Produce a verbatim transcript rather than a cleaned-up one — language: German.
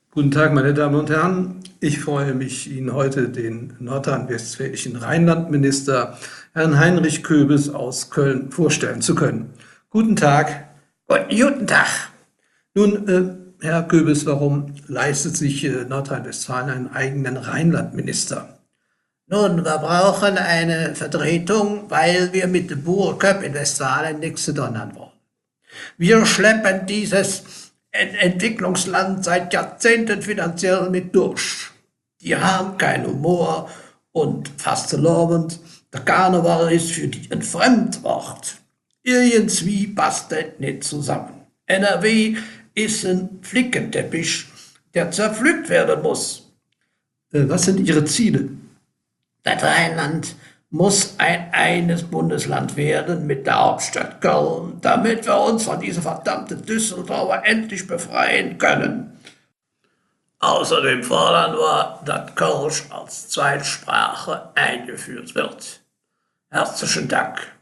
Guten Tag, meine Damen und Herren. Ich freue mich, Ihnen heute den nordrhein-westfälischen Rheinlandminister, Herrn Heinrich Köbes aus Köln, vorstellen zu können. Guten Tag. Guten Tag. Nun, äh, Herr Köbes, warum leistet sich äh, Nordrhein-Westfalen einen eigenen Rheinlandminister? Nun, wir brauchen eine Vertretung, weil wir mit dem Bauernköpf in Westfalen nichts zu tun haben wollen. Wir schleppen dieses Ent Entwicklungsland seit Jahrzehnten finanziell mit durch. Die haben keinen Humor und faszinierend. Der Karneval ist für die ein Fremdwort. Irgendwie passt das nicht zusammen. N R W ist ein Flickenteppich, der zerpflückt werden muss. Äh, was sind Ihre Ziele? Das Rheinland muss ein eines Bundesland werden mit der Hauptstadt Köln, damit wir uns von dieser verdammten Düsseldorfer endlich befreien können. Außerdem fordern wir, dass Kölsch als Zweitsprache eingeführt wird. Herzlichen Dank.